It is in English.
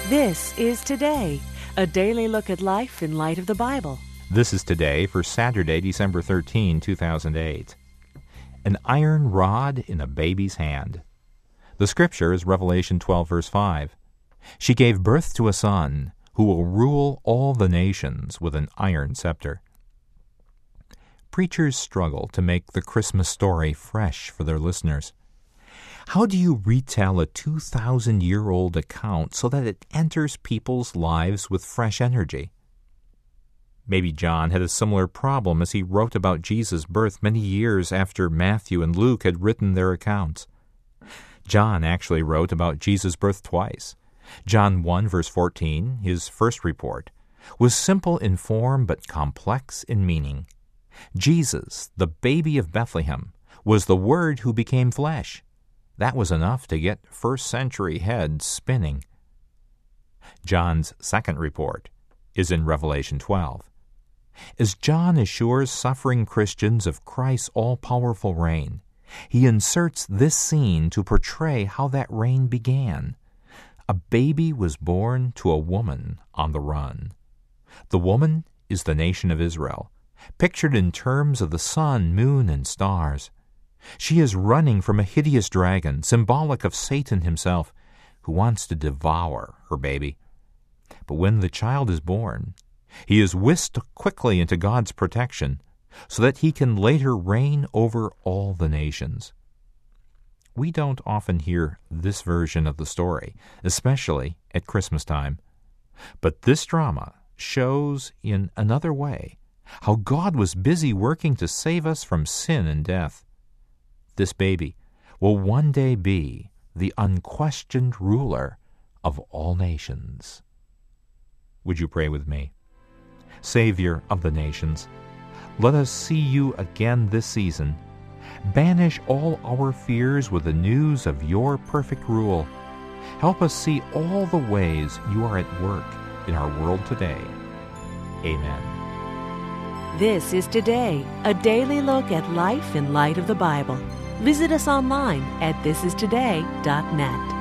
This is Today, a daily look at life in light of the Bible. This is Today for Saturday, December 13, 2008. An iron rod in a baby's hand. The scripture is Revelation 12, verse 5. She gave birth to a son who will rule all the nations with an iron scepter. Preachers struggle to make the Christmas story fresh for their listeners. How do you retell a 2,000-year-old account so that it enters people's lives with fresh energy? Maybe John had a similar problem as he wrote about Jesus' birth many years after Matthew and Luke had written their accounts. John actually wrote about Jesus' birth twice. John 1, verse 14, his first report, was simple in form but complex in meaning. Jesus, the baby of Bethlehem, was the Word who became flesh. That was enough to get first-century heads spinning. John's second report is in Revelation 12. As John assures suffering Christians of Christ's all-powerful reign, he inserts this scene to portray how that reign began. A baby was born to a woman on the run. The woman is the nation of Israel, pictured in terms of the sun, moon, and stars. She is running from a hideous dragon, symbolic of Satan himself, who wants to devour her baby. But when the child is born, he is whisked quickly into God's protection so that he can later reign over all the nations. We don't often hear this version of the story, especially at Christmas time. But this drama shows in another way how God was busy working to save us from sin and death. This baby will one day be the unquestioned ruler of all nations. Would you pray with me? Savior of the nations, let us see you again this season. Banish all our fears with the news of your perfect rule. Help us see all the ways you are at work in our world today. Amen. This is Today, a daily look at life in light of the Bible. Visit us online at thisistoday.net.